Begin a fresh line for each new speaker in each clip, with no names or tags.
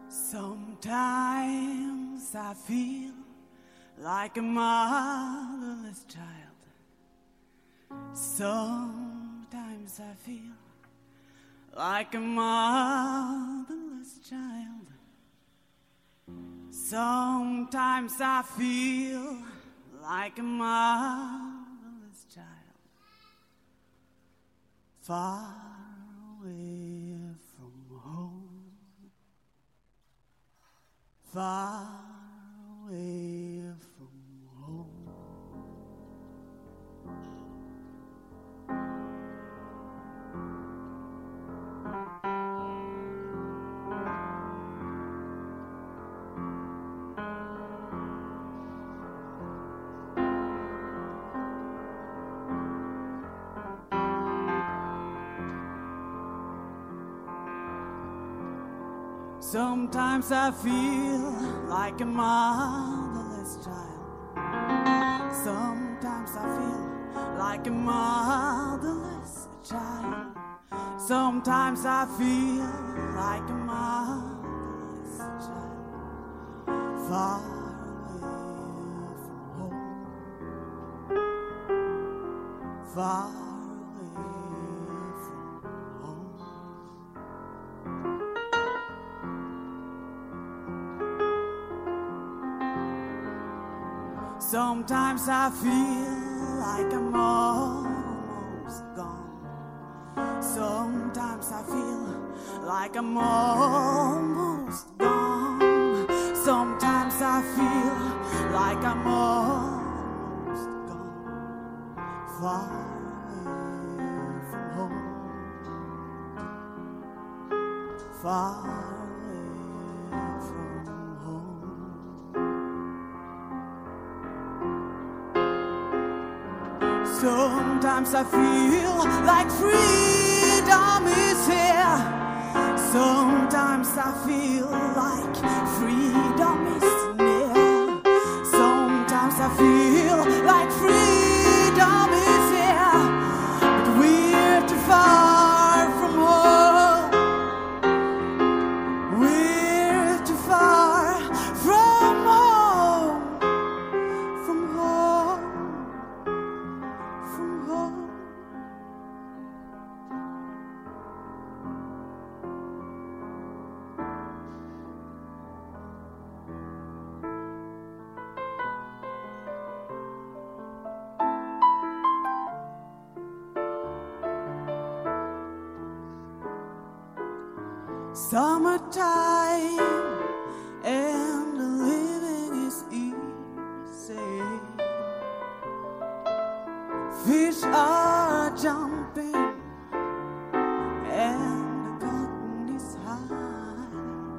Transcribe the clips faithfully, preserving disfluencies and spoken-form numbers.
Sometimes I feel like a motherless child. Sometimes I feel like a motherless child. Sometimes I feel like a motherless child. Far away from home. Far away from home. Sometimes I feel like a motherless child. Sometimes I feel like a motherless child. Sometimes I feel like a motherless child. Far away from home. Far Sometimes I feel like I'm almost gone. Sometimes I feel like I'm almost gone. Sometimes I feel like I'm almost gone. Far away from home. Far Sometimes I feel like freedom is here. Sometimes I feel like freedom is near. Sometimes I feel like freedom is here. But we're too far from home. We're too far from home. From home. From home. Summertime and the living is easy. Fish are jumping and the cotton is high.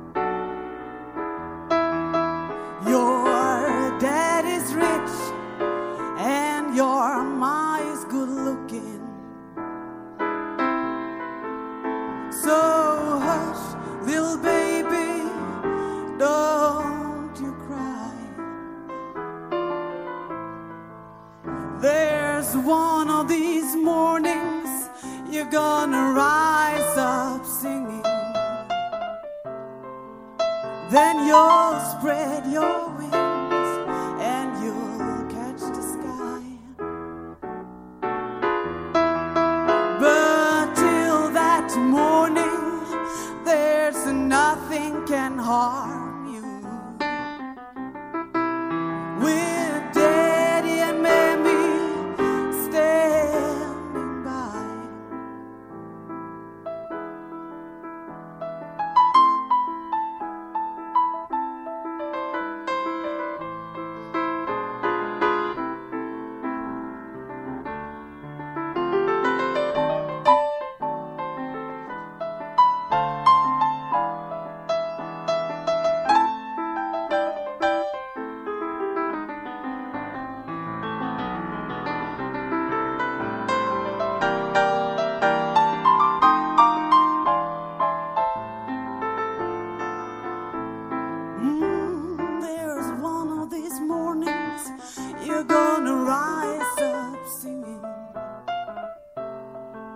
Your dad is rich and your ma is good looking. So hush, little baby, don't you cry. There's one of these mornings you're gonna rise up singing. Then you'll spread your wings and you'll catch the sky. But till that morning, there's nothing can harm you. With Daddy and Mammy standing by.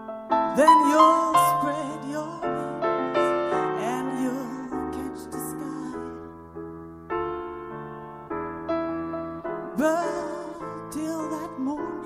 Then you'll spread your wings and you'll catch the sky. morning.